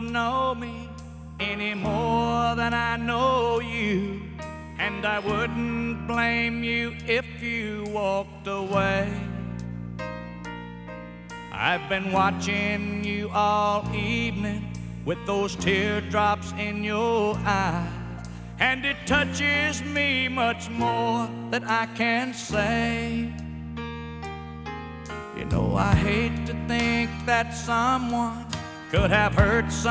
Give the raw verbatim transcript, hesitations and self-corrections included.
know me any more than I know you, and I wouldn't blame you if you walked away. I've been watching you all evening with those teardrops in your eyes, and it touches me much more than I can say. You know, I hate to think that someone could have hurt someone